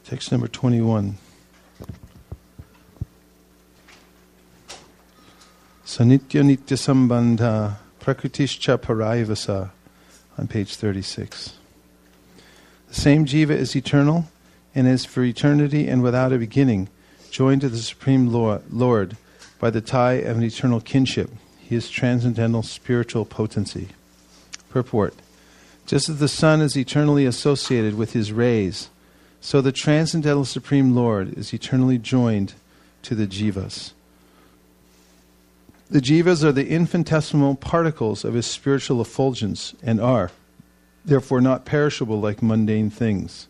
Text number 21. Sanitya Nitya Sambandha Prakritischa Paraivasa on page 36. The same jiva is eternal and is for eternity and without a beginning, joined to the Supreme Lord by the tie of an eternal kinship. He is transcendental spiritual potency. Purport. Just as the sun is eternally associated with his rays, so the transcendental Supreme Lord is eternally joined to the jivas. The jivas are the infinitesimal particles of his spiritual effulgence and are, therefore, not perishable like mundane things.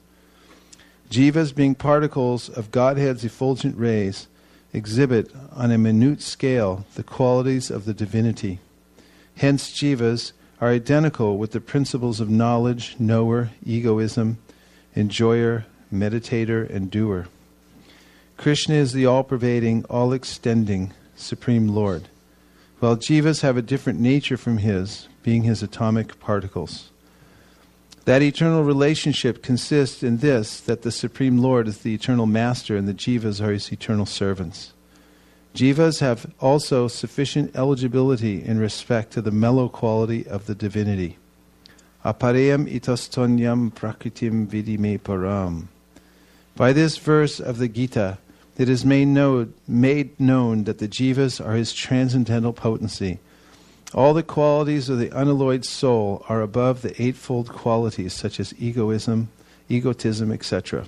Jivas, being particles of Godhead's effulgent rays, exhibit on a minute scale the qualities of the divinity. Hence, jivas are identical with the principles of knowledge, knower, egoism, enjoyer, meditator, and doer. Krishna is the all-pervading, all-extending Supreme Lord, while jivas have a different nature from his, being his atomic particles. That eternal relationship consists in this, that the Supreme Lord is the eternal master and the jivas are his eternal servants. Jivas have also sufficient eligibility in respect to the mellow quality of the divinity. Apareyam itastonyam prakritim vidime param. By this verse of the Gita, it is made known that the jivas are his transcendental potency. All the qualities of the unalloyed soul are above the eightfold qualities such as egotism, etc.,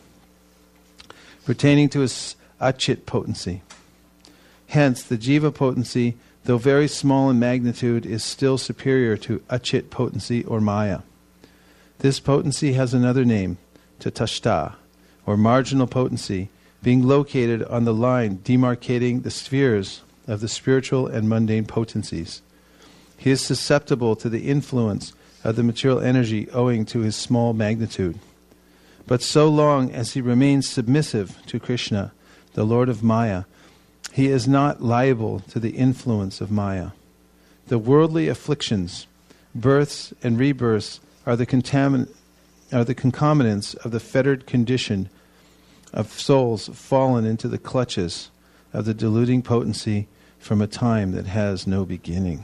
pertaining to his achit potency. Hence, the jiva potency, though very small in magnitude, is still superior to achit potency or maya. This potency has another name, tatashta, or marginal potency, being located on the line demarcating the spheres of the spiritual and mundane potencies. He is susceptible to the influence of the material energy owing to his small magnitude. But so long as he remains submissive to Krishna, the Lord of Maya, he is not liable to the influence of Maya. The worldly afflictions, births and rebirths, are the concomitants of the fettered condition of souls fallen into the clutches of the deluding potency from a time that has no beginning.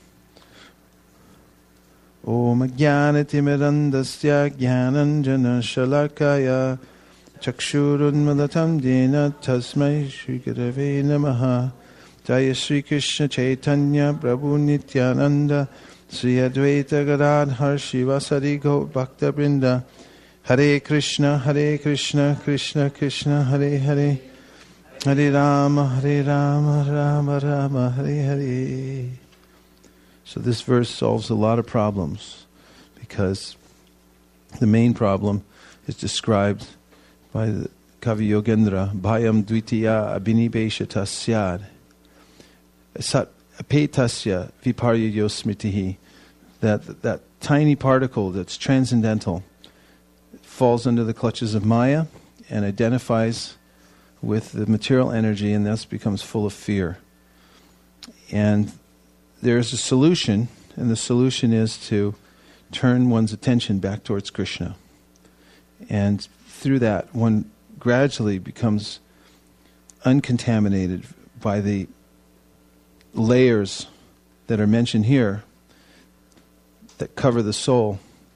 Om Jnanatimirandasya Jnananjana Shalakaya Chakshurunmalatam Dena Tasmai Shri Gurave Namaha. Jaya Sri Krishna Chaitanya Prabhu Nityananda Sri Advaita Gadadhar Shivasari Gaur Bhakta Vrinda. Hare Krishna, Krishna Krishna, Hare Hare, Hare Rama, Rama Rama, Hare Hare. So this verse solves a lot of problems, because the main problem is described by the Kavi Yogendra, Bhayam Dvitiya Abhinibeshata Syad, Sat Apetasya Viparya Yosmitihi, that tiny particle that's transcendental falls under the clutches of Maya and identifies with the material energy, and thus becomes full of fear. And there's a solution, and the solution is to turn one's attention back towards Krishna. And through that, one gradually becomes uncontaminated by the layers that are mentioned here that cover the soul.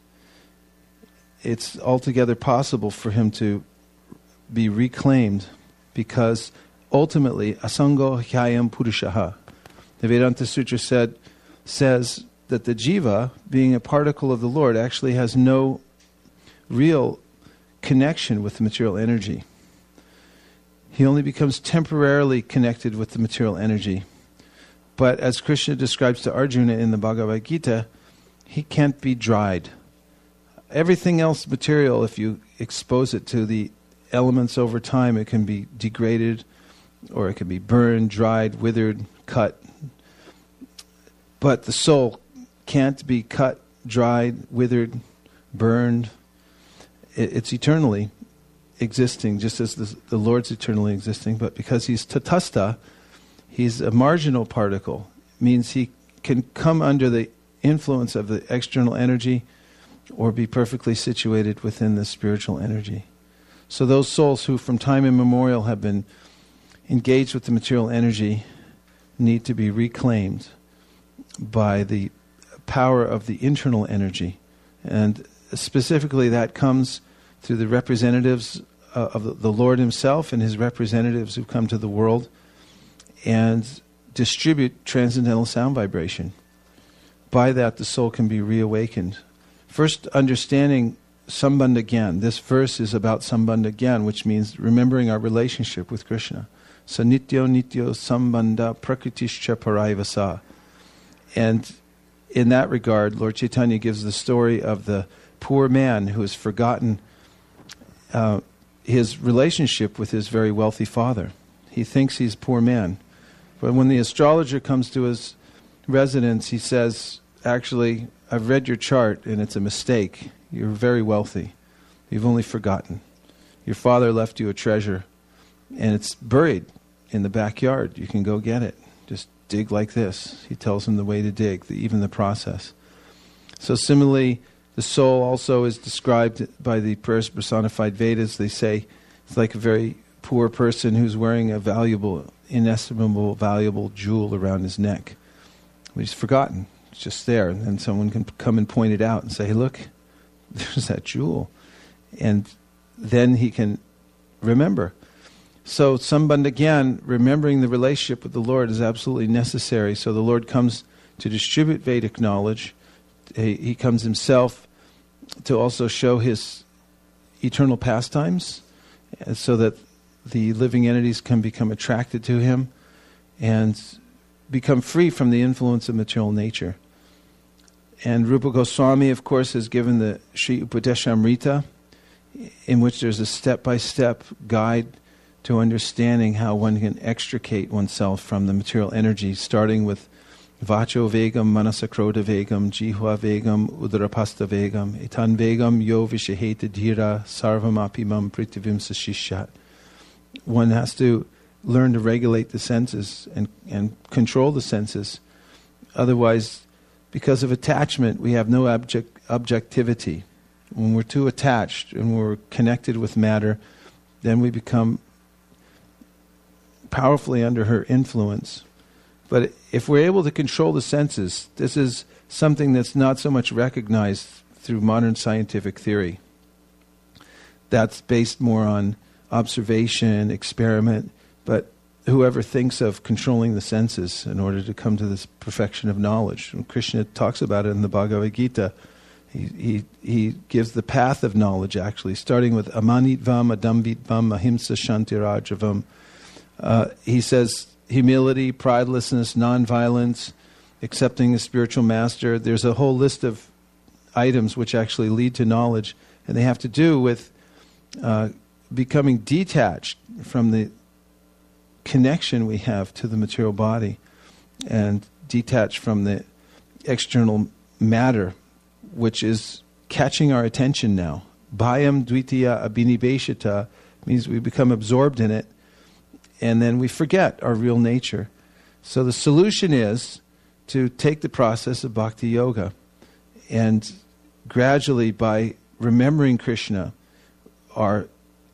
It's altogether possible for him to be reclaimed, because ultimately, asango hyayam purushaha. The Vedanta Sutra says that the jiva, being a particle of the Lord, actually has no real connection with the material energy. He only becomes temporarily connected with the material energy. But as Krishna describes to Arjuna in the Bhagavad Gita, he can't be dried. Everything else material, if you expose it to the elements over time, it can be degraded, or it can be burned, dried, withered, cut. But the soul can't be cut, dried, withered, burned. It's eternally existing, just as the Lord's eternally existing. But because he's tatastha, he's a marginal particle. It means he can come under the influence of the external energy or be perfectly situated within the spiritual energy. So those souls who from time immemorial have been engaged with the material energy need to be reclaimed by the power of the internal energy. And specifically that comes through the representatives of the Lord himself and his representatives who come to the world and distribute transcendental sound vibration. By that, the soul can be reawakened. First, understanding Sambandha Gyan. This verse is about Sambandha Gyan, which means remembering our relationship with Krishna. Sanityo nityo sambandha prakritischa paraivasa. And in that regard, Lord Chaitanya gives the story of the poor man who has forgotten his relationship with his very wealthy father. He thinks he's a poor man. But when the astrologer comes to his residence, he says, actually, I've read your chart and it's a mistake. You're very wealthy. You've only forgotten. Your father left you a treasure and it's buried in the backyard. You can go get it. Just dig like this. He tells him the way to dig, even the process. So similarly, the soul also is described by the personified Vedas. They say it's like a very poor person who's wearing a valuable, inestimable, valuable jewel around his neck. But he's forgotten. It's just there. And then someone can come and point it out and say, hey, look, there's that jewel. And then he can remember. So Sambandha Gyan, remembering the relationship with the Lord, is absolutely necessary. So the Lord comes to distribute Vedic knowledge. He comes himself to also show his eternal pastimes, so that the living entities can become attracted to him and become free from the influence of material nature. And Rupa Goswami, of course, has given the Sri Upadeshamrita, in which there's a step-by-step guide to understanding how one can extricate oneself from the material energy, starting with Vacho Vegam, Manasakroda Vegam, Jihva Vegam, Udarapasta Vegam, Etan Vegam, Yo Vishaheta Dhira, Sarvamapimam Pritivim Sashishat. One has to learn to regulate the senses and control the senses. Otherwise, because of attachment, we have no objectivity. When we're too attached and we're connected with matter, then we become powerfully under her influence. But if we're able to control the senses, this is something that's not so much recognized through modern scientific theory. That's based more on observation, experiment, but whoever thinks of controlling the senses in order to come to this perfection of knowledge. And Krishna talks about it in the Bhagavad Gita. He gives the path of knowledge, actually, starting with amanitvam, adambitvam, ahimsa, shantirajavam. He says humility, pridelessness, nonviolence, accepting a spiritual master. There's a whole list of items which actually lead to knowledge, and they have to do with becoming detached from the connection we have to the material body and detached from the external matter, which is catching our attention now. Bhayam dvitiya abhinibheshita means we become absorbed in it, and then we forget our real nature. So the solution is to take the process of bhakti yoga, and gradually, by remembering Krishna, our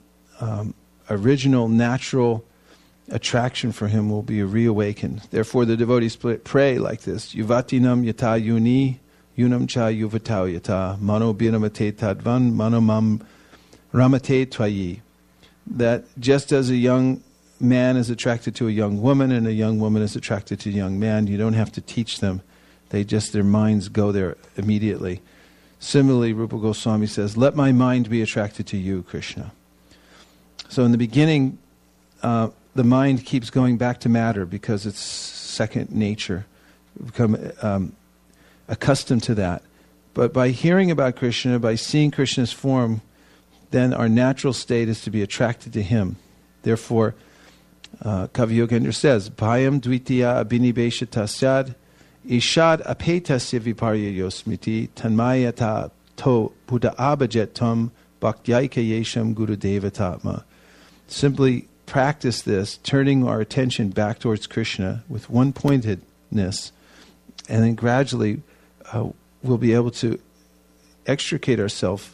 original natural attraction for him will be reawakened. Therefore the devotees pray like this: Yuvatinam yata yuni, yunam cha yuvatau yata, mano biramate tadvan, mano mam ramate tvayi. That just as a young man is attracted to a young woman and a young woman is attracted to a young man, you don't have to teach them. Their minds go there immediately. Similarly, Rupa Goswami says, let my mind be attracted to you, Krishna. So in the beginning, the mind keeps going back to matter because it's second nature. We become accustomed to that. But by hearing about Krishna, by seeing Krishna's form, then our natural state is to be attracted to him. Therefore, Kavi Yogendra says, Bhayam dvitiya abhinibheshata syad, ishad apetasya viparya yosmiti, tanmayata to buddha abhajet tam bhaktyayika yesham guru devatatma. Simply practice this, turning our attention back towards Krishna with one-pointedness, and then gradually we'll be able to extricate ourselves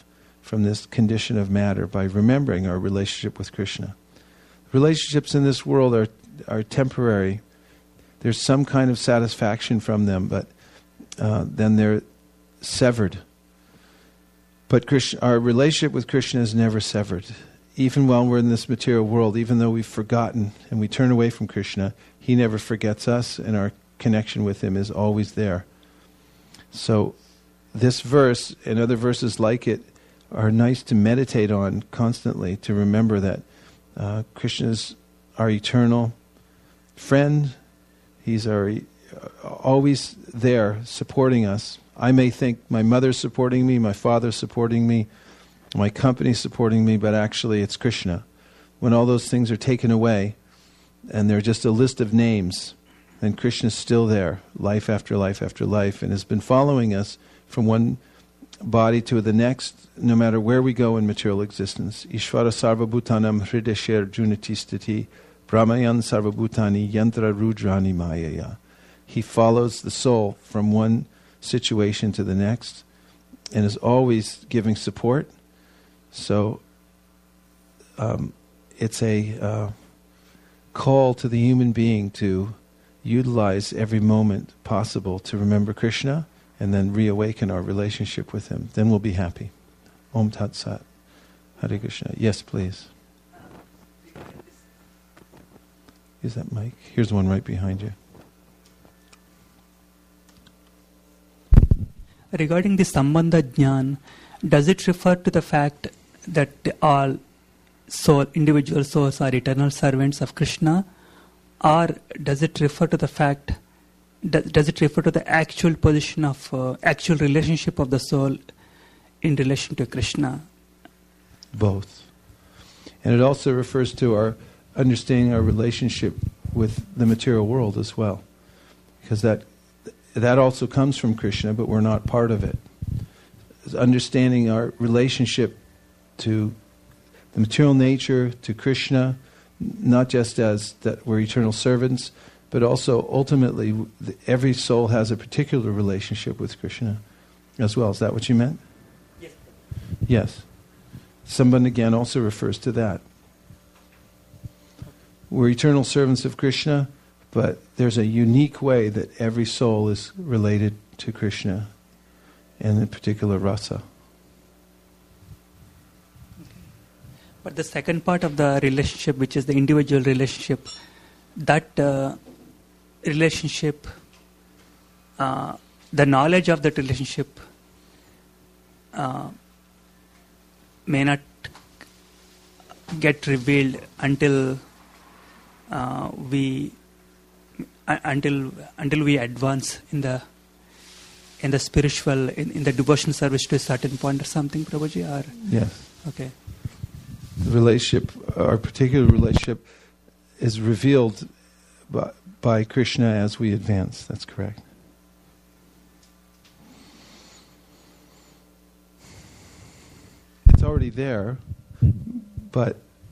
from this condition of matter by remembering our relationship with Krishna. Relationships in this world are temporary. There's some kind of satisfaction from them, but then they're severed. But our relationship with Krishna is never severed. Even while we're in this material world, even though we've forgotten and we turn away from Krishna, He never forgets us, and our connection with Him is always there. So this verse and other verses like it are nice to meditate on constantly, to remember that Krishna is our eternal friend. He's always there supporting us. I may think my mother's supporting me, my father's supporting me, my company's supporting me, but actually it's Krishna. When all those things are taken away and they're just a list of names, then Krishna's still there, life after life after life, and has been following us from one body to the next, no matter where we go in material existence. Ishvara sarvabhutanam hrideshir junatistati brahmayan sarvabhutani yantra rudrani mayaya. He follows the soul from one situation to the next and is always giving support. So it's a call to the human being to utilize every moment possible to remember Krishna and then reawaken our relationship with Him. Then we'll be happy. Om Tat Sat. Hare Krishna. Yes, please. Use that mic. Here's one right behind you. Regarding the Sambandha Jnana, does it refer to the fact that all individual souls are eternal servants of Krishna, or does it refer to the fact, does it refer to the actual position of, actual relationship of the soul in relation to Krishna? Both. And it also refers to our understanding our relationship with the material world as well. Because that also comes from Krishna, but we're not part of it. It's understanding our relationship to the material nature, to Krishna, not just as that we're eternal servants, but also ultimately every soul has a particular relationship with Krishna as well. Is that what you meant? Yes. Yes. Sambandha Jnana also refers to that. We're eternal servants of Krishna, but there's a unique way that every soul is related to Krishna and in particular rasa. But the second part of the relationship, which is the individual relationship, that relationship, the knowledge of that relationship may not get revealed until we advance in the spiritual, in the devotional service to a certain point or something, Prabhuji? Or Yes. Okay. The relationship, our particular relationship, is revealed by Krishna as we advance. That's correct. It's already there, but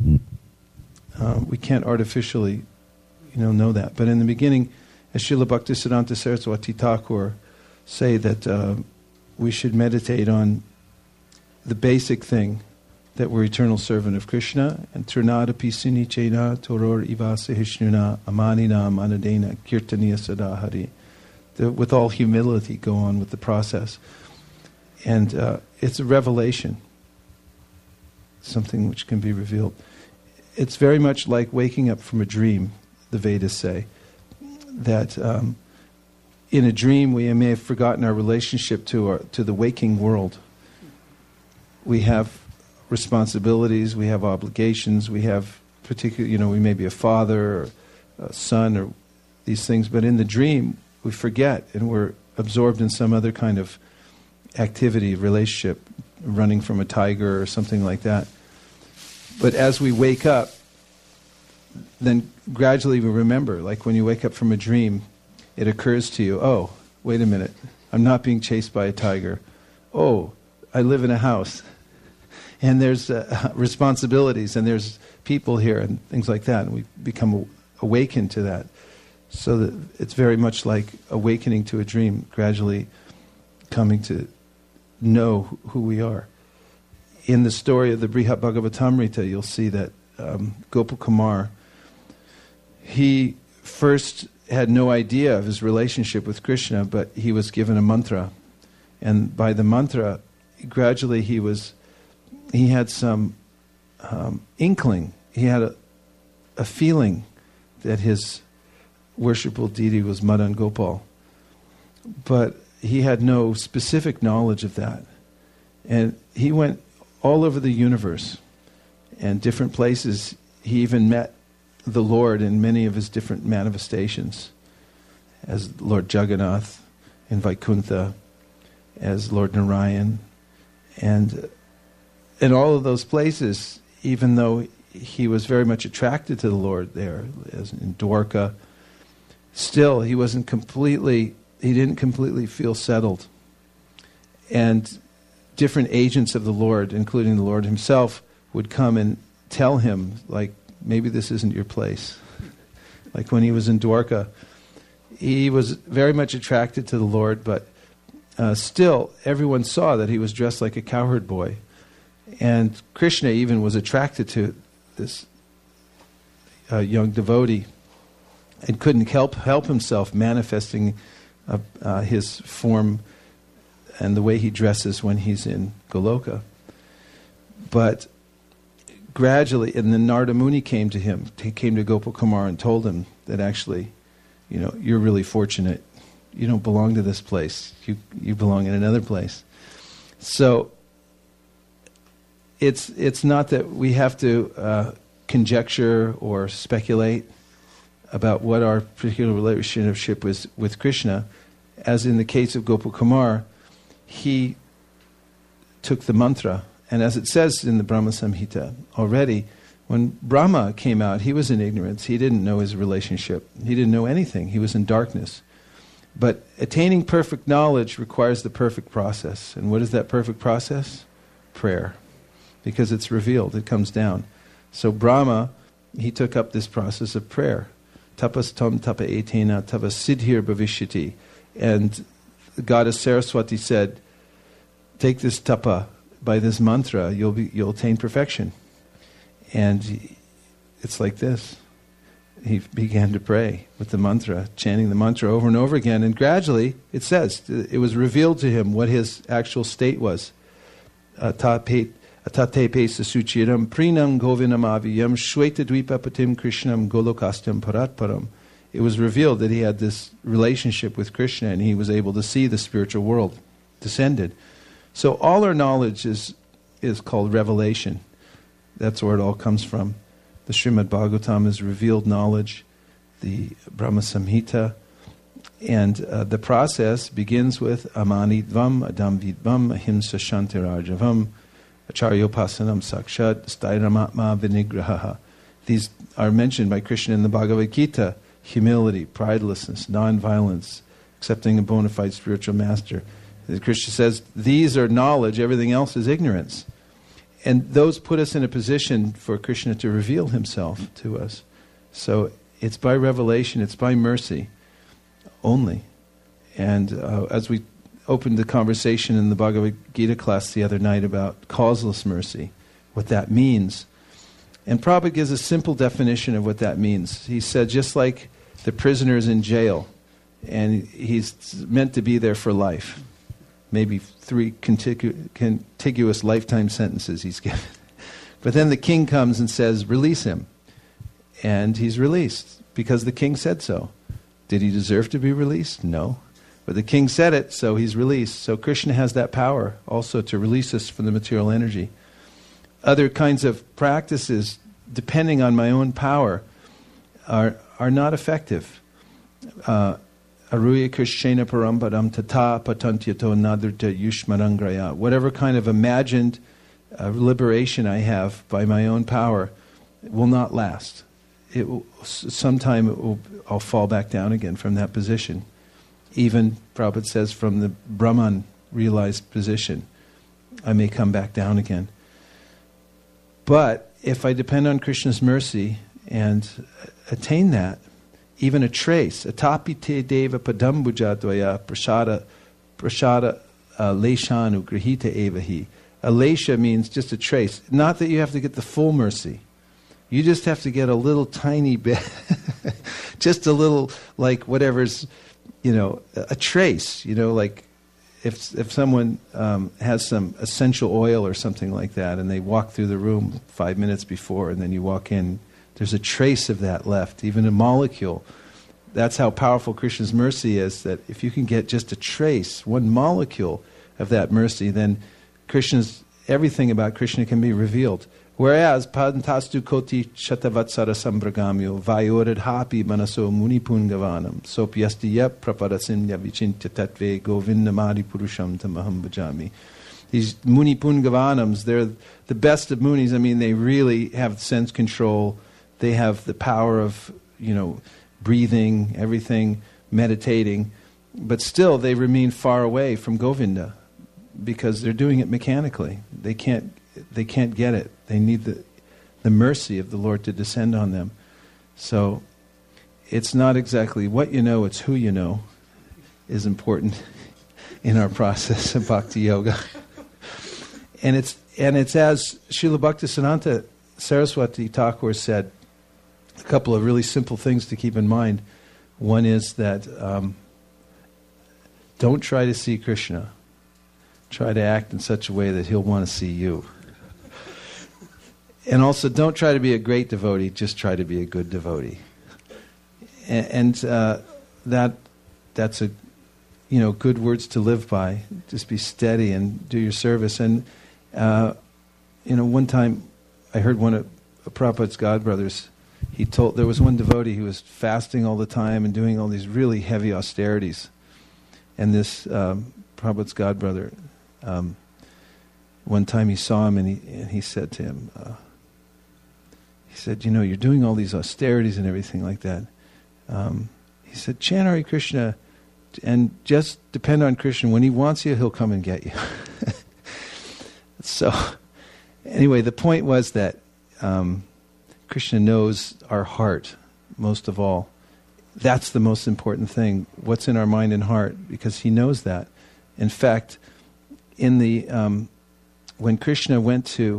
we can't artificially, know that. But in the beginning, as Srila Bhaktisiddhanta Saraswati Thakur say that we should meditate on the basic thing, that we're eternal servant of Krishna, and Trinadapi Sinichena Toror Ivasahishnuna Amanina Manadena Kirtaniya Sadahari. With all humility, go on with the process. And it's a revelation, something which can be revealed. It's very much like waking up from a dream, the Vedas say. That in a dream we may have forgotten our relationship to the waking world. We have responsibilities, we have obligations, we have particular, we may be a father or a son or these things, but in the dream we forget and we're absorbed in some other kind of activity, relationship, running from a tiger or something like that. But as we wake up, then gradually we remember, like when you wake up from a dream, it occurs to you, oh, wait a minute, I'm not being chased by a tiger. Oh, I live in a house. And there's responsibilities, and there's people here, and things like that. And we become awakened to that. So that it's very much like awakening to a dream, gradually coming to know who we are. in the story of the Brihat Bhagavatamrita, you'll see that Gopal Kumar, he first had no idea of his relationship with Krishna, but he was given a mantra. And by the mantra, gradually he had some inkling, he had a feeling that his worshipful deity was Madan Gopal. But he had no specific knowledge of that. And he went all over the universe and different places. He even met the Lord in many of his different manifestations, as Lord Jagannath in Vaikuntha, as Lord Narayan. And in all of those places, even though he was very much attracted to the Lord there, as in Dwarka, still he didn't completely feel settled. And different agents of the Lord, including the Lord himself, would come and tell him, like, maybe this isn't your place. Like when he was in Dwarka, he was very much attracted to the Lord, but still everyone saw that he was dressed like a cowherd boy. And Krishna even was attracted to this young devotee and couldn't help himself manifesting his form and the way he dresses when he's in Goloka. But gradually, and then Narada Muni came to him. He came to Gopal Kumar and told him that actually, you're really fortunate. You don't belong to this place. You belong in another place. So it's not that we have to conjecture or speculate about what our particular relationship was with Krishna. As in the case of Gopal Kumar, he took the mantra, and as it says in the Brahma Samhita already, when Brahma came out, he was in ignorance. He didn't know his relationship. He didn't know anything. He was in darkness. But attaining perfect knowledge requires the perfect process. And what is that perfect process? Prayer. Because it's revealed, it comes down. So Brahma, he took up this process of prayer. Tapas tam tapa etena tava siddhir bhavishyati. And the goddess Saraswati said, take this tapa, by this mantra, you'll attain perfection. And it's like this. He began to pray with the mantra, chanting the mantra over and over again, and gradually, it says, it was revealed to him what his actual state was. Atate pesa suchiram prinam govinam aviyam shweta dvipapatim krishnam golokastam paratparam. It was revealed that he had this relationship with Krishna, and he was able to see the spiritual world descended. So all our knowledge is called revelation. That's where it all comes from. The Srimad Bhagavatam is revealed knowledge, the Brahma Samhita, and the process begins with amanidvam, adamvidvam, ahimsa shantirarjavam, acharyopasanam sakshat, stairamatma vinigraha. These are mentioned by Krishna in the Bhagavad Gita: humility, pridelessness, non-violence, accepting a bona fide spiritual master. Krishna says, these are knowledge, everything else is ignorance. And those put us in a position for Krishna to reveal himself to us. So it's by revelation, it's by mercy only. And as we opened the conversation in the Bhagavad Gita class the other night about causeless mercy, what that means, and Prabhupada gives a simple definition of what that means. He said, just like the prisoner is in jail, and he's meant to be there for life, maybe 3 contiguous lifetime sentences he's given. But then the king comes and says, release him. And he's released because the king said so. Did he deserve to be released? No. But the king said it, so he's released. So Krishna has that power also to release us from the material energy. Other kinds of practices, depending on my own power, are not effective. Aruya Krishna Parampadam Tata Patantyato Nadirta Yushmarangraya. Whatever kind of imagined liberation I have by my own power will not last. Sometime I'll fall back down again from that position. Even, Prabhupada says, from the Brahman realized position, I may come back down again. But if I depend on Krishna's mercy and attain that, even a trace, atapite deva padambujadvaya prashada leshanu grihita evahi, Alesha means just a trace. Not that you have to get the full mercy. You just have to get a little tiny bit, just a little, like whatever's, a trace. Like if someone has some essential oil or something like that, and they walk through the room 5 minutes before, and then you walk in, there's a trace of that left, even a molecule. That's how powerful Krishna's mercy is, that if you can get just a trace, one molecule of that mercy, then everything about Krishna can be revealed. Whereas, Padantastu koti shatavatsara sambragamyo vayoradhapi manaso munipungavanam sopyasti yap praparasimya vichintya tatve govindamadi purusham tamaham bhajami. These munipungavanams, they're the best of munis. I mean, they really have sense control. They have the power of, breathing, everything, meditating. But still, they remain far away from Govinda because they're doing it mechanically. They can't get it. They need the mercy of the Lord to descend on them. So it's not exactly what you know, it's who you know is important in our process of bhakti yoga. And it's as Srila Bhaktisiddhanta Saraswati Thakur said, a couple of really simple things to keep in mind. One is that don't try to see Krishna. Try to act in such a way that he'll want to see you. And also, don't try to be a great devotee, just try to be a good devotee. And that's a, good words to live by. Just be steady and do your service. And, one time I heard one of Prabhupada's godbrothers, there was one devotee who was fasting all the time and doing all these really heavy austerities. And this Prabhupada's godbrother, one time he saw him and he said to him, he said, you're doing all these austerities and everything like that. He said, chant Hare Krishna and just depend on Krishna. When he wants you, he'll come and get you. So, anyway, the point was that Krishna knows our heart most of all. That's the most important thing, what's in our mind and heart, because he knows that. In fact, in the when Krishna went to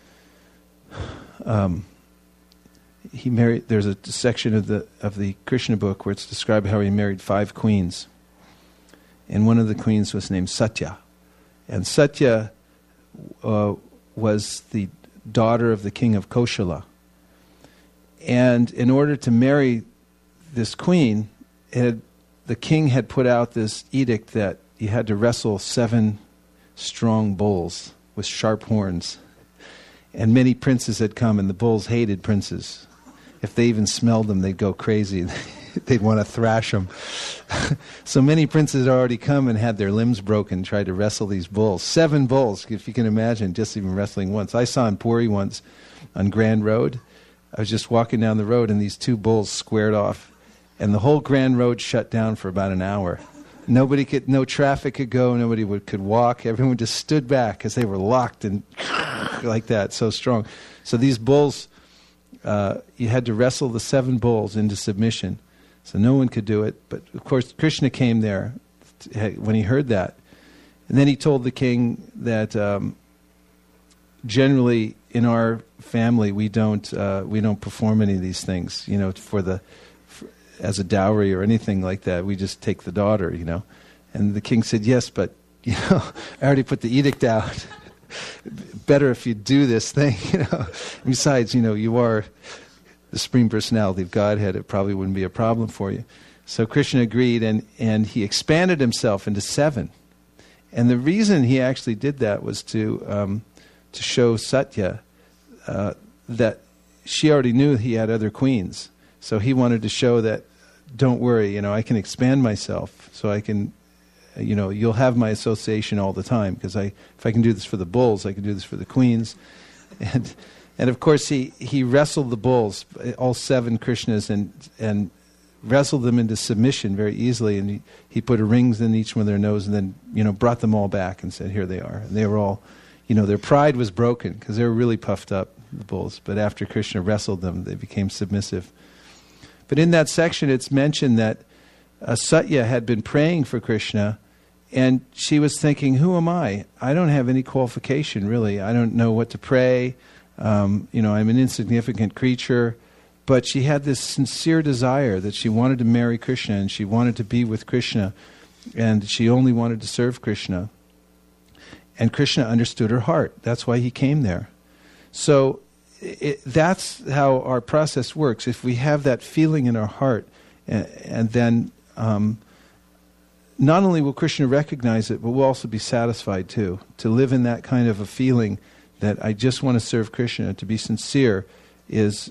he married. There's a section of the Krishna book where it's described how he married 5 queens, and one of the queens was named Satya, and Satya was the daughter of the king of Koshala. And in order to marry this queen, the king had put out this edict that he had to wrestle 7 strong bulls with sharp horns. And many princes had come, and the bulls hated princes. If they even smelled them, they'd go crazy. They'd want to thrash them. So many princes had already come and had their limbs broken, tried to wrestle these bulls. 7 bulls, if you can imagine, just even wrestling once. I saw in Puri once on Grand Road. I was just walking down the road, and these 2 bulls squared off. And the whole Grand Road shut down for about an hour. No traffic could go, nobody could walk. Everyone just stood back because they were locked and like that, so strong. So these bulls, you had to wrestle the 7 bulls into submission. So no one could do it. But of course, Krishna came there when he heard that. And then he told the king that generally in our family we don't perform any of these things, as a dowry or anything like that. We just take the daughter, And the king said, yes, but, I already put the edict out. Better if you do this thing, Besides, you are the Supreme Personality of Godhead. It probably wouldn't be a problem for you. So Krishna agreed, and he expanded himself into 7. And the reason he actually did that was to show Satya that she already knew he had other queens. So he wanted to show that, don't worry, I can expand myself, so I can, you'll have my association all the time, because if I can do this for the bulls, I can do this for the queens. And of course he wrestled the bulls, all 7 Krishnas, and wrestled them into submission very easily, and he put rings in each one of their nose, and then, brought them all back and said, here they are. And they were all, their pride was broken, because they were really puffed up, the bulls. But after Krishna wrestled them, they became submissive. But in that section, it's mentioned that Satya had been praying for Krishna, And she was thinking, who am I? I don't have any qualification, really. I don't know what to pray. I'm an insignificant creature. But she had this sincere desire that she wanted to marry Krishna, and she wanted to be with Krishna, and she only wanted to serve Krishna. And Krishna understood her heart. That's why he came there. So that's how our process works. If we have that feeling in our heart, and then not only will Krishna recognize it, but we'll also be satisfied too. To live in that kind of a feeling that I just want to serve Krishna, to be sincere, is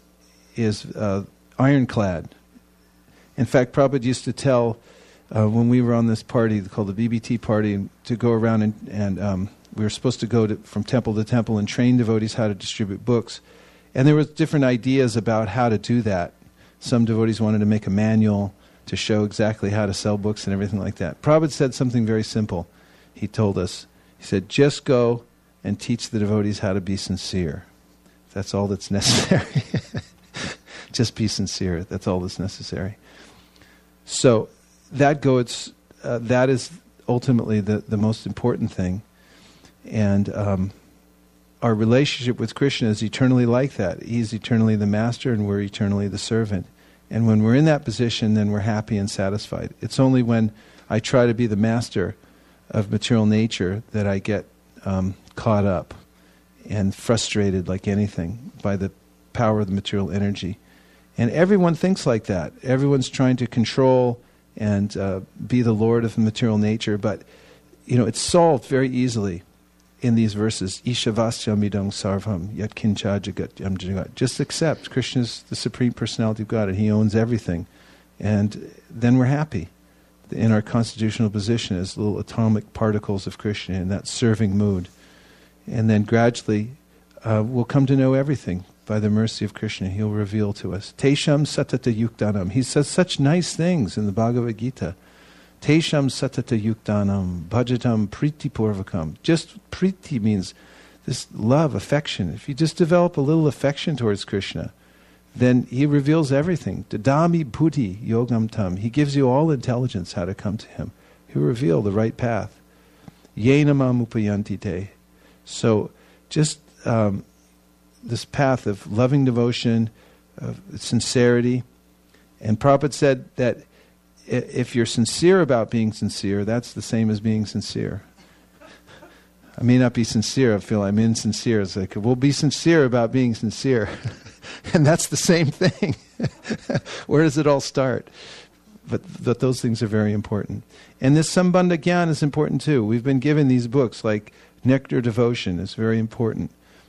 ironclad. In fact, Prabhupada used to tell, when we were on this party called the BBT party, to go around and we were supposed to go from temple to temple and train devotees how to distribute books. And there were different ideas about how to do that. Some devotees wanted to make a manual to show exactly how to sell books and everything like that. Prabhupada said something very simple. He told us, he said, just go and teach the devotees how to be sincere. That's all that's necessary. Just be sincere. That's all that's necessary. So that is ultimately the most important thing. And our relationship with Krishna is eternally like that. He's eternally the master and we're eternally the servant. And when we're in that position, then we're happy and satisfied. It's only when I try to be the master of material nature that I get caught up and frustrated like anything by the power of the material energy. And everyone thinks like that. Everyone's trying to control and be the lord of the material nature. But, it's solved very easily in these verses. Ishavasyamidang sarvam yat kincha jagat yam jagat. Just accept Krishna's the Supreme Personality of God and He owns everything. And then we're happy in our constitutional position as little atomic particles of Krishna in that serving mood. And then gradually we'll come to know everything by the mercy of Krishna. He'll reveal to us. Tesham satata yuktanam. He says such nice things in the Bhagavad Gita. Tesham satata yuktanam bhajatam priti purvakam. Just priti means this love, affection. If you just develop a little affection towards Krishna, then He reveals everything. Dadami buddhi yogam tam. He gives you all intelligence how to come to Him. He'll reveal the right path. Yenamam upayanti te. So just this path of loving devotion, of sincerity. And Prabhupada said that if you're sincere about being sincere, that's the same as being sincere. I may not be sincere, I feel I'm insincere. It's like, we'll be sincere about being sincere. And that's the same thing. Where does it all start? But those things are very important. And this Sambandha Gyan is important too. We've been given these books like Nectar Devotion is very important.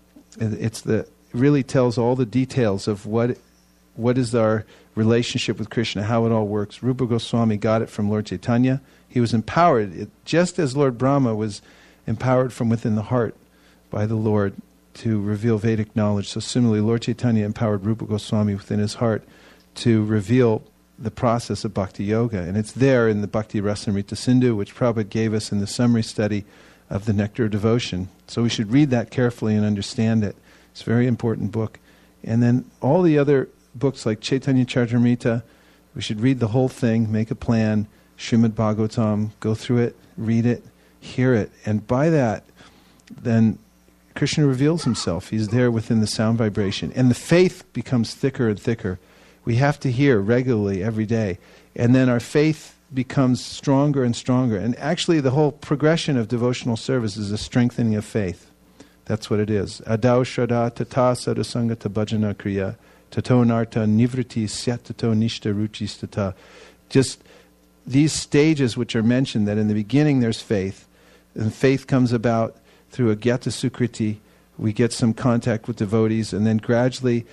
It really tells all the details of what is our relationship with Krishna, how it all works. Rupa Goswami got it from Lord Chaitanya. He was empowered, just as Lord Brahma was empowered from within the heart by the Lord to reveal Vedic knowledge. So similarly, Lord Chaitanya empowered Rupa Goswami within his heart to reveal the process of Bhakti Yoga. And it's there in the Bhakti Rasamrita Sindhu, which Prabhupada gave us in the summary study of the Nectar Devotion. So we should read that carefully and understand it. It's a very important book. And then all the other books like Chaitanya Charitamrita, we should read the whole thing, make a plan, Srimad Bhagavatam, go through it, read it, hear it. And by that, then Krishna reveals Himself. He's there within the sound vibration. And the faith becomes thicker and thicker. We have to hear regularly every day. And then our faith becomes stronger and stronger. And actually the whole progression of devotional service is a strengthening of faith. That's what it is. Adau shraddha tata sadhusangata bhajana kriya tato narta nivriti syat tato nishta ruchis tata. Just these stages which are mentioned, that in the beginning there's faith, and faith comes about through a gyata sukriti. We get some contact with devotees, and then gradually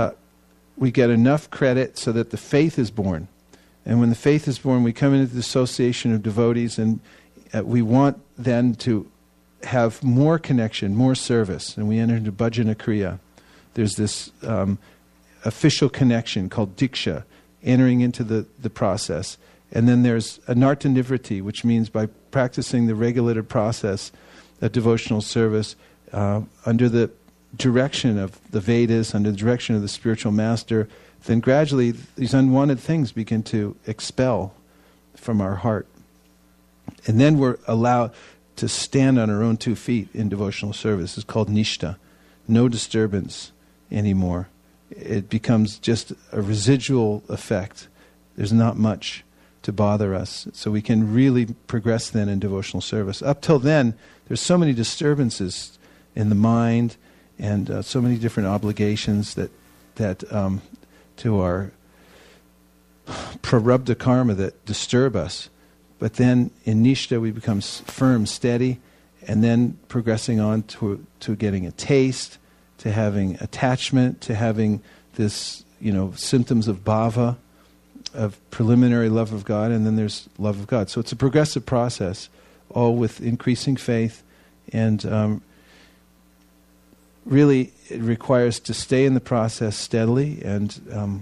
we get enough credit so that the faith is born. And when the faith is born, we come into the association of devotees, and we want then to have more connection, more service, and we enter into bhajana kriya. There's this official connection called diksha, entering into the process. And then there's anarta nivriti, which means by practicing the regulated process of devotional service under the direction of the Vedas, under the direction of the spiritual master, then gradually these unwanted things begin to expel from our heart. And then we're allowed to stand on our own 2 feet in devotional service. It's called nishta. No disturbance anymore. It becomes just a residual effect. There's not much to bother us. So we can really progress then in devotional service. Up till then, there's so many disturbances in the mind and so many different obligations that to our prarabdha karma that disturb us. But then in nishta we become firm, steady, and then progressing on to getting a taste, to having attachment, to having this, symptoms of bhava, of preliminary love of God, and then there's love of God. So it's a progressive process, all with increasing faith, and really it requires to stay in the process steadily and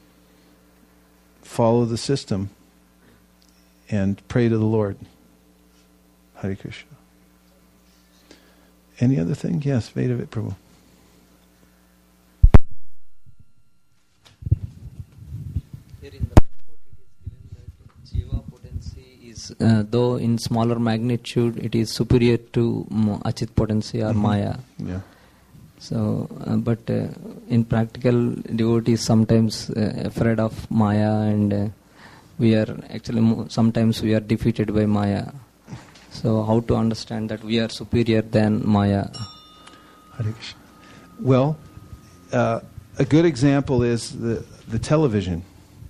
follow the system and pray to the Lord. Hare Krishna. Any other thing? Yes, Vedavit Prabhu. Here in the report it is given that Jiva potency is, though in smaller magnitude, it is superior to Achit potency or Maya. Yeah. So, but in practical, devotees sometimes afraid of Maya, and we are actually sometimes we are defeated by Maya. So, how to understand that we are superior than Maya? Hare Krishna. Well, a good example is the television.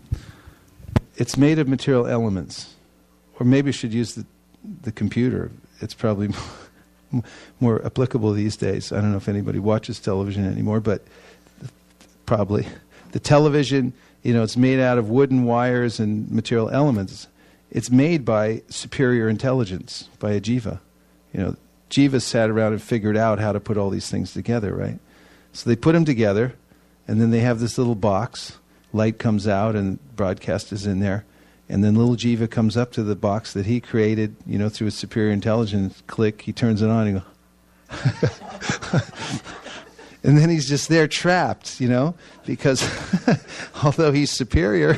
It's made of material elements, or maybe we should use the computer. It's probably more applicable these days. I don't know if anybody watches television anymore, but probably. The television, it's made out of wooden wires and material elements. It's made by superior intelligence, by a jiva. Jivas sat around and figured out how to put all these things together, right? So they put them together, and then they have this little box. Light comes out and broadcast is in there. And then little jiva comes up to the box that he created, through his superior intelligence. Click, he turns it on and goes. And then he's just there trapped, because although he's superior,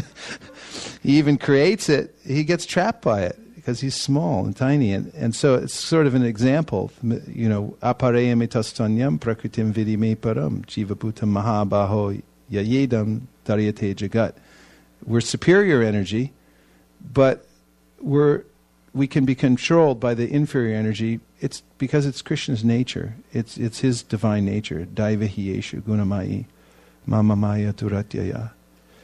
he even creates it, he gets trapped by it because he's small and tiny. And so it's sort of an example, apareya metastanyam prakritim vidime param jivaputam mahabaho yayedam daryate jagat. We're superior energy, but we can be controlled by the inferior energy. It's because it's Krishna's nature. It's his divine nature. Daivahi yeshu gunamayi mama maya duratyaya.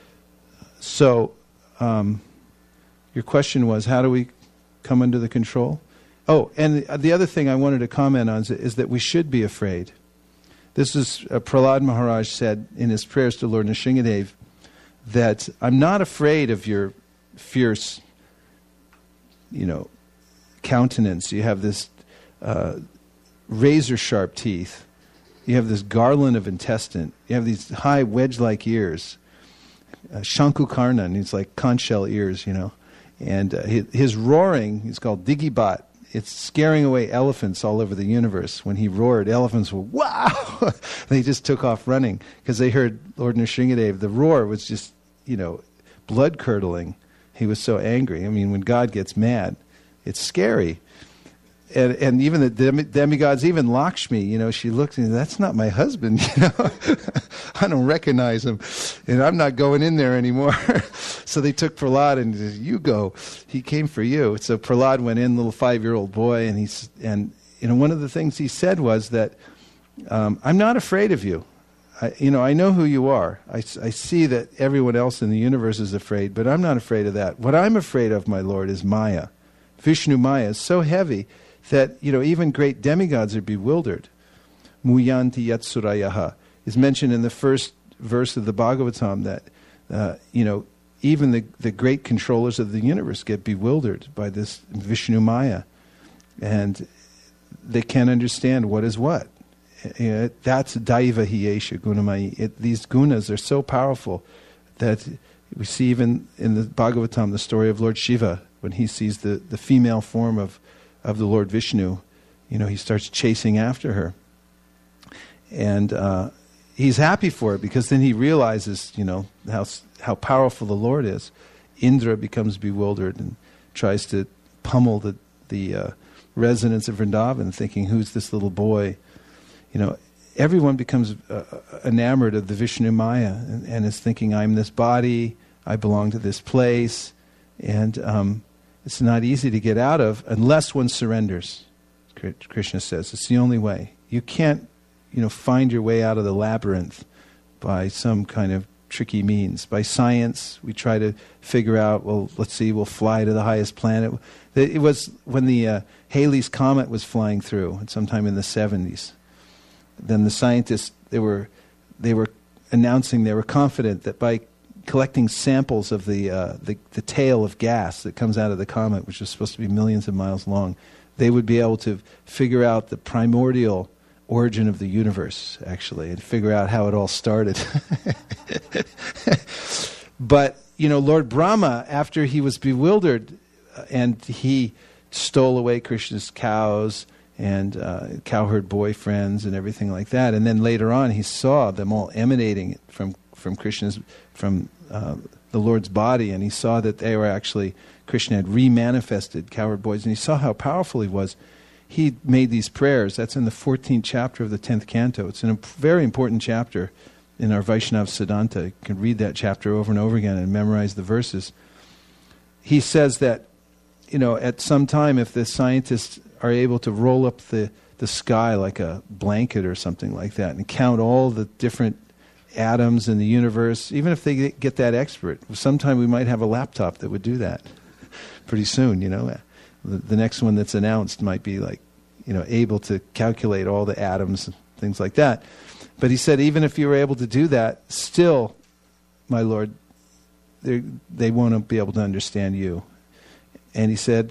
So, your question was, how do we come under the control? Oh, and the other thing I wanted to comment on is that we should be afraid. This is Prahlad Maharaj said in his prayers to Lord Nrsingadev, that I'm not afraid of your fierce, countenance. You have this razor-sharp teeth. You have this garland of intestine. You have these high wedge-like ears. Shankukarnan, he's like conch shell ears, And his roaring, he's called Digibat. It's scaring away elephants all over the universe. When he roared, elephants were, wow! They just took off running because they heard Lord Nrsingadev. The roar was just, blood-curdling. He was so angry. I mean, when God gets mad, it's scary. And even the demigods, even Lakshmi, she looks and that's not my husband, I don't recognize him, and I'm not going in there anymore. So they took Prahlad and said, you go. He came for you. So Prahlad went in, little 5-year-old boy, and one of the things he said was that I'm not afraid of you. I know who you are. I see that everyone else in the universe is afraid, but I'm not afraid of that. What I'm afraid of, my Lord, is Maya. Vishnu Maya is so heavy that, even great demigods are bewildered. Muyanti Yatsurayaha is mentioned in the first verse of the Bhagavatam that, even the great controllers of the universe get bewildered by this Vishnu Maya. And they can't understand what is what. That's Daiva Hiyesha Gunamayi. These gunas are so powerful that we see even in the Bhagavatam the story of Lord Shiva, when he sees the female form of the Lord Vishnu, he starts chasing after her. And he's happy for it because then he realizes, how powerful the Lord is. Indra becomes bewildered and tries to pummel the residents of Vrindavan, thinking, who's this little boy? Everyone becomes enamored of the Vishnu Maya and is thinking, I'm this body, I belong to this place, and it's not easy to get out of unless one surrenders. Krishna says it's the only way. You can't, find your way out of the labyrinth by some kind of tricky means. By science, we try to figure out, well, let's see, we'll fly to the highest planet. It was when the Halley's Comet was flying through, sometime in the 70s. Then the scientists, they were announcing, they were confident that by collecting samples of the tail of gas that comes out of the comet, which is supposed to be millions of miles long, they would be able to figure out the primordial origin of the universe, actually, and figure out how it all started. But, Lord Brahma, after he was bewildered and he stole away Krishna's cows and cowherd boyfriends and everything like that, and then later on he saw them all emanating from Krishna's, from the Lord's body, and he saw that they were actually, Krishna had remanifested cowherd boys, and he saw how powerful he was. He made these prayers. That's in the 14th chapter of the 10th canto. It's a very important chapter in our Vaishnava Siddhanta. You can read that chapter over and over again and memorize the verses. He says that, at some time, if the scientists are able to roll up the sky like a blanket or something like that and count all the different atoms in the universe, even if they get that expert, sometime we might have a laptop that would do that pretty soon, The next one that's announced might be able to calculate all the atoms and things like that. But he said, even if you were able to do that, still, my Lord, they won't be able to understand you. And he said,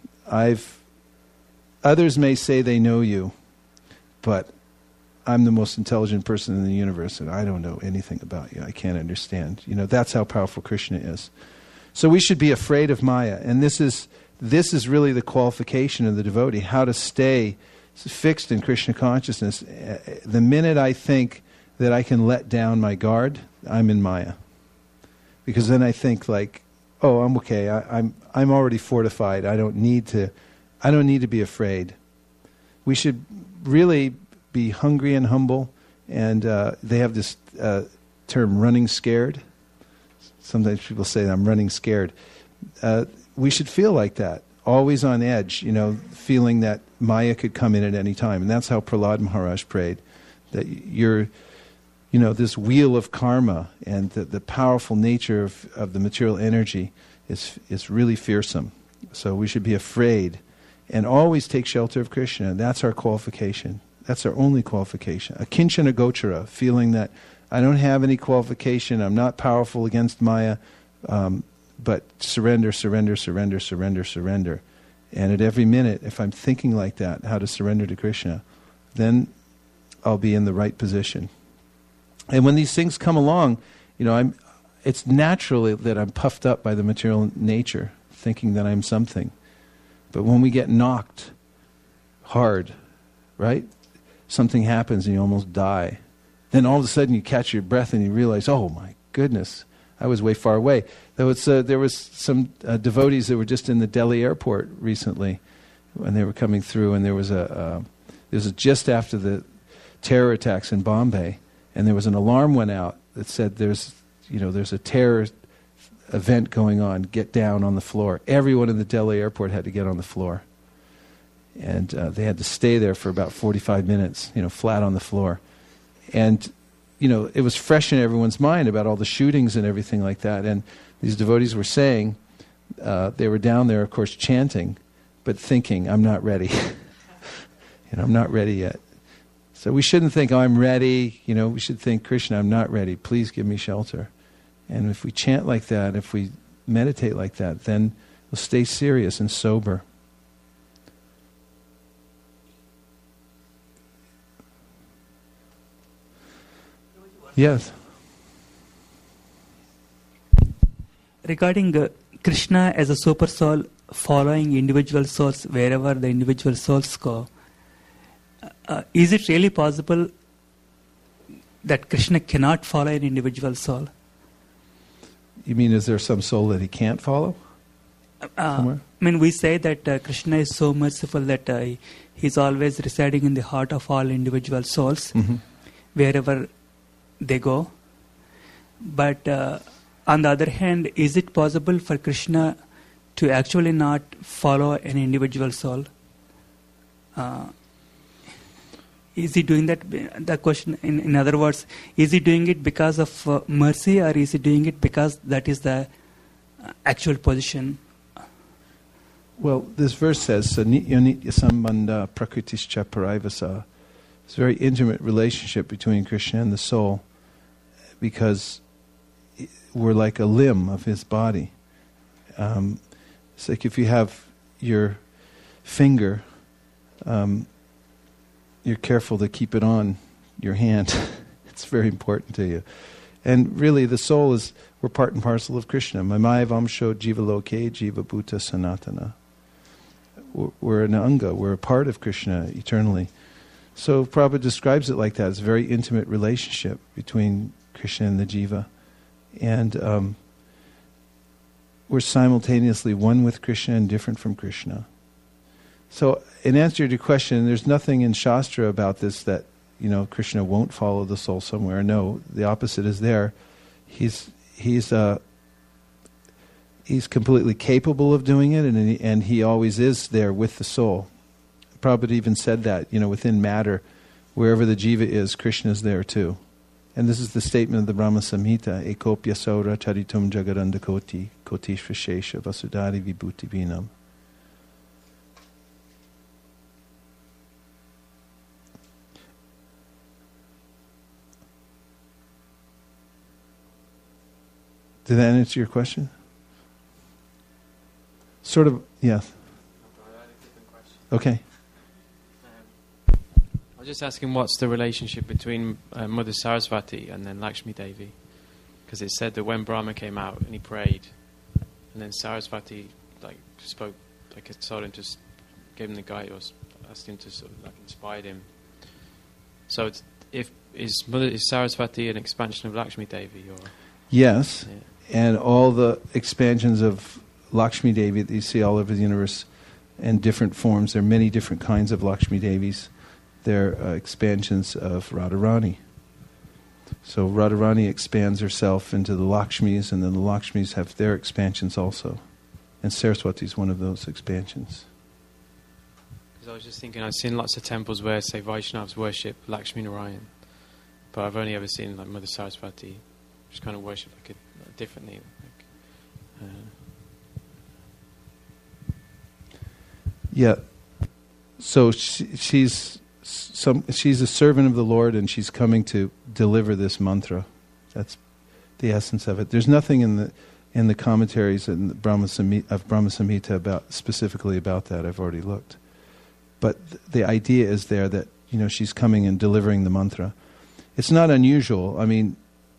others may say they know you, but I'm the most intelligent person in the universe, and I don't know anything about you. I can't understand. That's how powerful Krishna is. So we should be afraid of Maya, and this is really the qualification of the devotee, how to stay fixed in Krishna consciousness. The minute I think that I can let down my guard, I'm in Maya. Because then I think oh, I'm okay. I'm already fortified. I don't need to be afraid. We should really be hungry and humble, and they have this term, running scared. Sometimes people say, I'm running scared. We should feel like that, always on edge, feeling that Maya could come in at any time. And that's how Prahlad Maharaj prayed, that you're, this wheel of karma and the powerful nature of the material energy is really fearsome. So we should be afraid and always take shelter of Krishna. That's our qualification. That's our only qualification. Akinchana gochara, feeling that I don't have any qualification, I'm not powerful against Maya, but surrender, surrender, surrender, surrender, surrender. And at every minute, if I'm thinking like that, how to surrender to Krishna, then I'll be in the right position. And when these things come along, it's naturally that I'm puffed up by the material nature, thinking that I'm something. But when we get knocked hard, right? Something happens and you almost die. Then all of a sudden you catch your breath and you realize, oh my goodness, I was way far away. There was some devotees that were just in the Delhi airport recently when they were coming through, and there was just after the terror attacks in Bombay, and there was an alarm went out that said there's a terror event going on, get down on the floor. Everyone in the Delhi airport had to get on the floor. And they had to stay there for about 45 minutes, flat on the floor. And, it was fresh in everyone's mind about all the shootings and everything like that. And these devotees were saying, they were down there, of course, chanting, but thinking, I'm not ready. I'm not ready yet. So we shouldn't think, oh, I'm ready. We should think, Krishna, I'm not ready. Please give me shelter. And if we chant like that, if we meditate like that, then we'll stay serious and sober. Yes. Regarding Krishna as a super soul following individual souls wherever the individual souls go, is it really possible that Krishna cannot follow an individual soul? You mean, is there some soul that he can't follow? somewhere? I mean, we say that Krishna is so merciful that he's always residing in the heart of all individual souls, wherever they go. But on the other hand, is it possible for Krishna to actually not follow an individual soul? Is he doing that? The question, in other words, is he doing it because of mercy, or is he doing it because that is the actual position? Well, this verse says, Nitya sambandha prakritischa paraivasa. It's a very intimate relationship between Krishna and the soul, because we're like a limb of his body. It's like if you have your finger, you're careful to keep it on your hand. It's very important to you. And really, the soul we're part and parcel of Krishna. Mamaya vamsho jiva loke jiva bhuta sanatana. We're an anga, we're a part of Krishna eternally. So Prabhupada describes it like that. It's a very intimate relationship between Krishna and the jiva. And we're simultaneously one with Krishna and different from Krishna. So in answer to your question, there's nothing in Shastra about this that, Krishna won't follow the soul somewhere. No, the opposite is there. He's completely capable of doing it, and he always is there with the soul. Prabhupada even said that, within matter, wherever the jiva is, Krishna is there too. And this is the statement of the Brahma Samhita, Ekopya Saura Charitum Jagarandakoti Kotishvashesha Vasudhari Vibhuti Vinam. Did that answer your question? Sort of, yeah. Okay. I was just asking, what's the relationship between Mother Saraswati and then Lakshmi Devi? Because it said that when Brahma came out and he prayed, and then Saraswati spoke, told him to give him the guide, or asked him to inspired him. So is Saraswati an expansion of Lakshmi Devi, or? Yes, yeah. And all the expansions of Lakshmi Devi that you see all over the universe in different forms. There are many different kinds of Lakshmi Devis. They're expansions of Radharani. So Radharani expands herself into the Lakshmis, and then the Lakshmis have their expansions also. And Saraswati is one of those expansions. Because I was just thinking, I've seen lots of temples where, say, Vaishnavas worship Lakshmi Narayan, but I've only ever seen Mother Saraswati, which kind of worship differently. Yeah. So she's a servant of the Lord, and she's coming to deliver this mantra. That's the essence of it. There's nothing in the commentaries in the Brahma Samhita specifically about that. I've already looked. But the idea is there that she's coming and delivering the mantra. It's not unusual. I mean,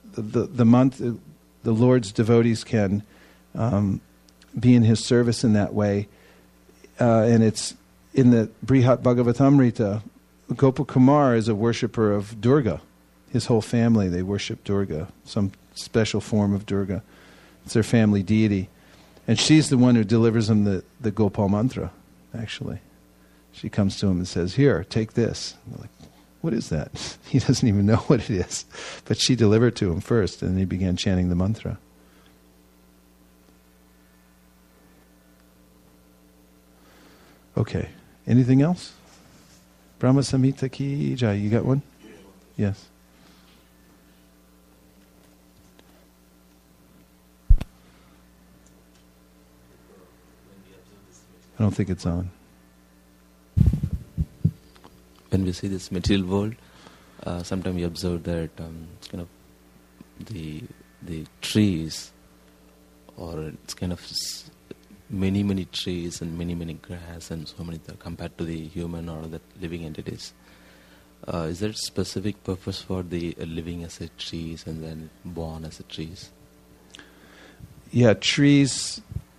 the Lord's devotees can be in his service in that way. And it's in the Brihat Bhagavatamrita, Gopakumar is a worshipper of Durga. His whole family, they worship Durga, some special form of Durga. It's their family deity. And she's the one who delivers him the Gopal mantra, actually. She comes to him and says, "Here, take this." And they're like, "What is that?" He doesn't even know what it is. But she delivered to him first, and he began chanting the mantra. Okay. Anything else? Brahma Samhita ki jai. You got one? Yes. I don't think it's on. When we see this material world, sometimes we observe that the trees, or it's kind of many trees and many grass and so many compared to the human or the living entities. Is there a specific purpose for the living as a trees and then born as a trees? Yeah, trees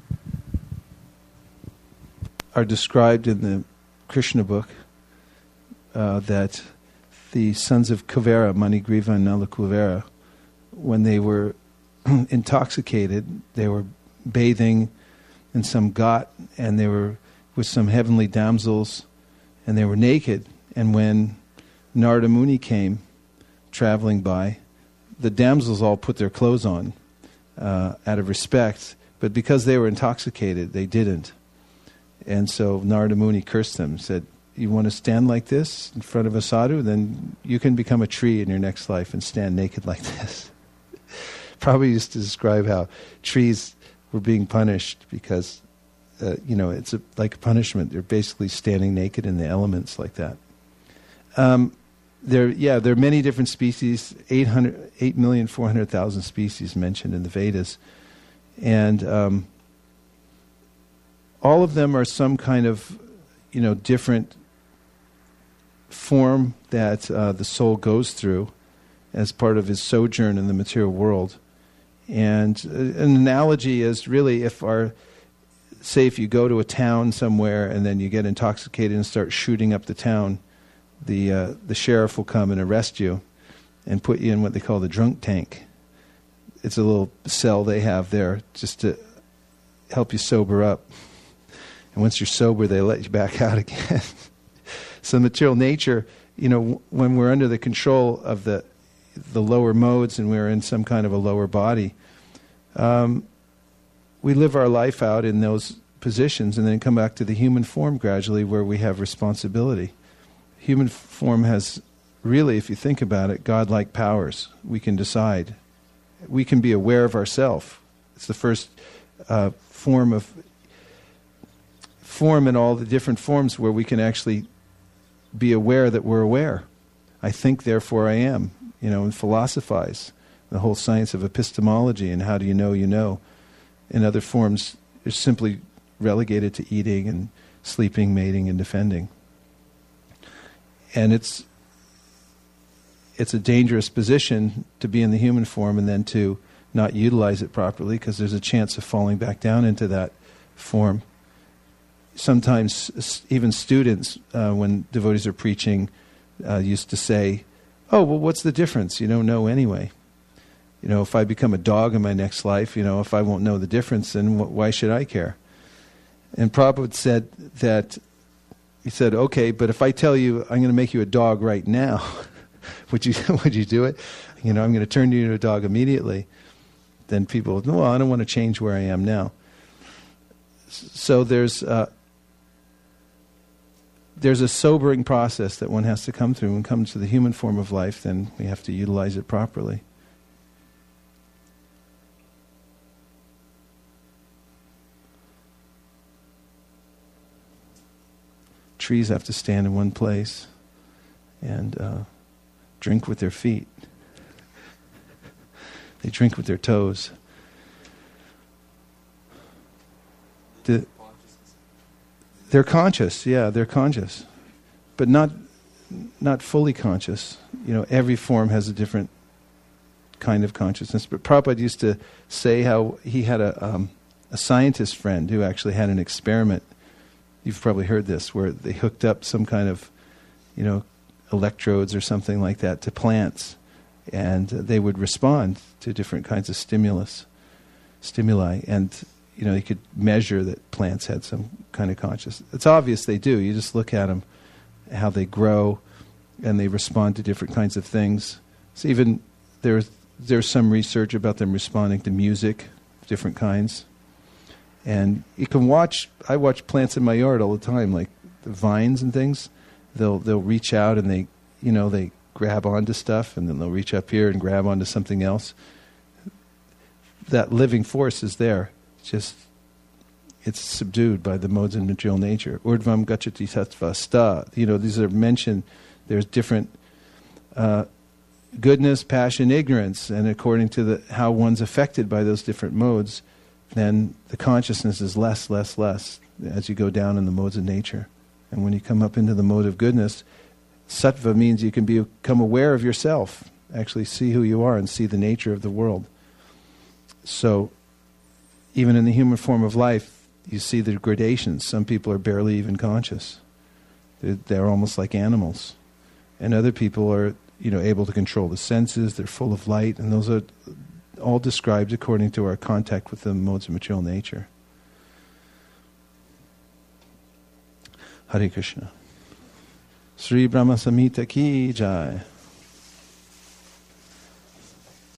are described in the Krishna book that the sons of Kuvera, Manigriva and Nala Kuvera, when they were intoxicated, they were bathing in some ghat, and they were with some heavenly damsels, and they were naked. And when Narada Muni came traveling by, the damsels all put their clothes on out of respect, but because they were intoxicated, they didn't. And so Narada Muni cursed them, said, you want to stand like this in front of a sadhu, then you can become a tree in your next life and stand naked like this. Probably used to describe how trees were being punished because, it's like a punishment. They're basically standing naked in the elements like that. There are many different species, 8,400,000 species mentioned in the Vedas. And all of them are some kind of, different form that the soul goes through as part of his sojourn in the material world. And an analogy is really if you go to a town somewhere and then you get intoxicated and start shooting up the town, the sheriff will come and arrest you and put you in what they call the drunk tank. It's a little cell they have there just to help you sober up. And once you're sober, they let you back out again. So material nature, when we're under the control of the lower modes and we're in some kind of a lower body, we live our life out in those positions and then come back to the human form gradually where we have responsibility. Human form has really, if you think about it, godlike powers. We can decide. We can be aware of ourselves. It's the first form in all the different forms where we can actually be aware that we're aware. I think, therefore I am, and philosophize. The whole science of epistemology and how do you know you know. In other forms, are simply relegated to eating and sleeping, mating, and defending. And it's a dangerous position to be in the human form and then to not utilize it properly because there's a chance of falling back down into that form. Sometimes even students, when devotees are preaching, used to say, oh, well, what's the difference? You don't know anyway. If I become a dog in my next life, if I won't know the difference, then why should I care? And Prabhupada said that, he said, okay, but if I tell you I'm going to make you a dog right now, would you do it? I'm going to turn you into a dog immediately. Then people would, well, I don't want to change where I am now. So there's a sobering process that one has to come through. When it comes to the human form of life, then we have to utilize it properly. Trees have to stand in one place and drink with their feet. They drink with their toes. They're conscious, they're conscious, but not fully conscious. Every form has a different kind of consciousness. But Prabhupada used to say how he had a scientist friend who actually had an experiment. You've probably heard this, where they hooked up some kind of, electrodes or something like that to plants, and they would respond to different kinds of stimuli, and you could measure that plants had some kind of consciousness. It's obvious they do. You just look at them, how they grow, and they respond to different kinds of things. So even there's some research about them responding to music of different kinds. And you can I watch plants in my yard all the time, like the vines and things. They'll reach out and they grab onto stuff, and then they'll reach up here and grab onto something else. That living force is there. It's subdued by the modes in material nature. Urdhvam gacchati sattva sta. These are mentioned. There's different goodness, passion, ignorance, and according to how one's affected by those different modes, then the consciousness is less as you go down in the modes of nature. And when you come up into the mode of goodness, sattva means you can become aware of yourself, actually see who you are and see the nature of the world. So even in the human form of life, you see the gradations. Some people are barely even conscious. They're almost like animals. And other people are, able to control the senses. They're full of light. And those are all described according to our contact with the modes of material nature. Hare Krishna. Sri Brahma Samhita ki jai.